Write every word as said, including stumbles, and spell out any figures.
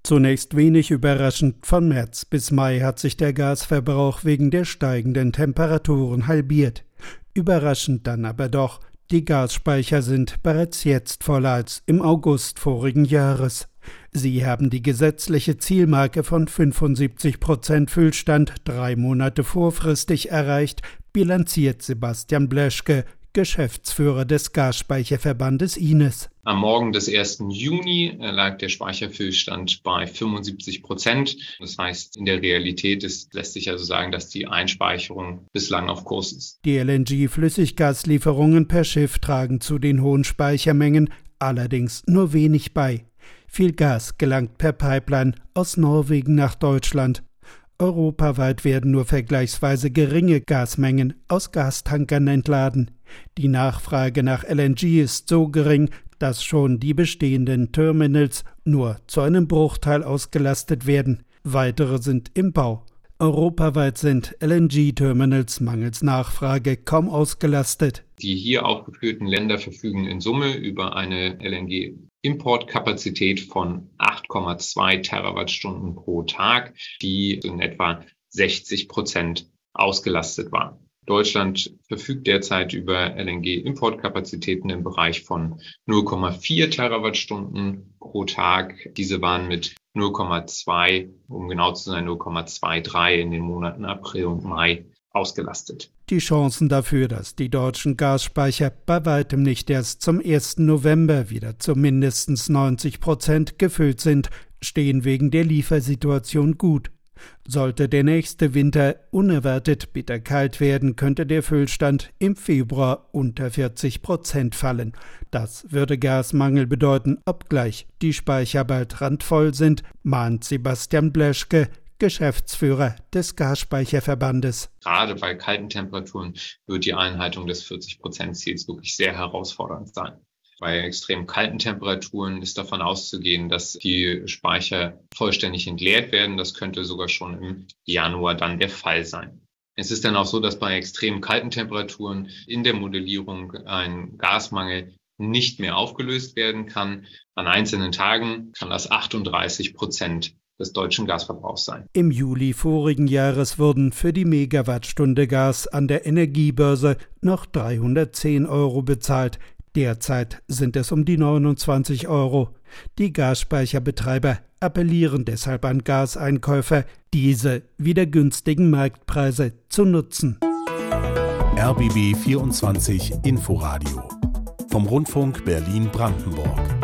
Zunächst wenig überraschend, von März bis Mai hat sich der Gasverbrauch wegen der steigenden Temperaturen halbiert. Überraschend dann aber doch, die Gasspeicher sind bereits jetzt voller als im August vorigen Jahres. Sie haben die gesetzliche Zielmarke von fünfundsiebzig Prozent Füllstand drei Monate vorfristig erreicht, bilanziert Sebastian Bleschke, Geschäftsführer des Gasspeicherverbandes I N E S. Am Morgen des ersten Juni lag der Speicherfüllstand bei fünfundsiebzig Prozent. Das heißt, in der Realität ist, lässt sich also sagen, dass die Einspeicherung bislang auf Kurs ist. Die L N G-Flüssiggaslieferungen per Schiff tragen zu den hohen Speichermengen allerdings nur wenig bei. Viel Gas gelangt per Pipeline aus Norwegen nach Deutschland. Europaweit werden nur vergleichsweise geringe Gasmengen aus Gastankern entladen. Die Nachfrage nach L N G ist so gering, dass schon die bestehenden Terminals nur zu einem Bruchteil ausgelastet werden. Weitere sind im Bau. Europaweit sind L N G-Terminals mangels Nachfrage kaum ausgelastet. Die hier aufgeführten Länder verfügen in Summe über eine L N G-Importkapazität von acht Komma zwei Terawattstunden pro Tag, die in etwa sechzig Prozent ausgelastet waren. Deutschland verfügt derzeit über L N G-Importkapazitäten im Bereich von null Komma vier Terawattstunden pro Tag. Diese waren mit null Komma zwei, um genau zu sein, null Komma dreiundzwanzig in den Monaten April und Mai ausgelastet. Die Chancen dafür, dass die deutschen Gasspeicher bei weitem nicht erst zum ersten November wieder zu mindestens neunzig Prozent gefüllt sind, stehen wegen der Liefersituation gut. Sollte der nächste Winter unerwartet bitterkalt werden, könnte der Füllstand im Februar unter vierzig Prozent fallen. Das würde Gasmangel bedeuten, obgleich die Speicher bald randvoll sind, mahnt Sebastian Bleschke, Geschäftsführer des Gasspeicherverbandes. Gerade bei kalten Temperaturen wird die Einhaltung des vierzig Prozent Ziels wirklich sehr herausfordernd sein. Bei extrem kalten Temperaturen ist davon auszugehen, dass die Speicher vollständig entleert werden. Das könnte sogar schon im Januar dann der Fall sein. Es ist dann auch so, dass bei extrem kalten Temperaturen in der Modellierung ein Gasmangel nicht mehr aufgelöst werden kann. An einzelnen Tagen kann das achtunddreißig Prozent des deutschen Gasverbrauchs sein. Im Juli vorigen Jahres wurden für die Megawattstunde Gas an der Energiebörse noch dreihundertzehn Euro bezahlt. Derzeit sind es um die neunundzwanzig Euro. Die Gasspeicherbetreiber appellieren deshalb an Gaseinkäufer, diese wieder günstigen Marktpreise zu nutzen. R B B vierundzwanzig Inforadio vom Rundfunk Berlin-Brandenburg.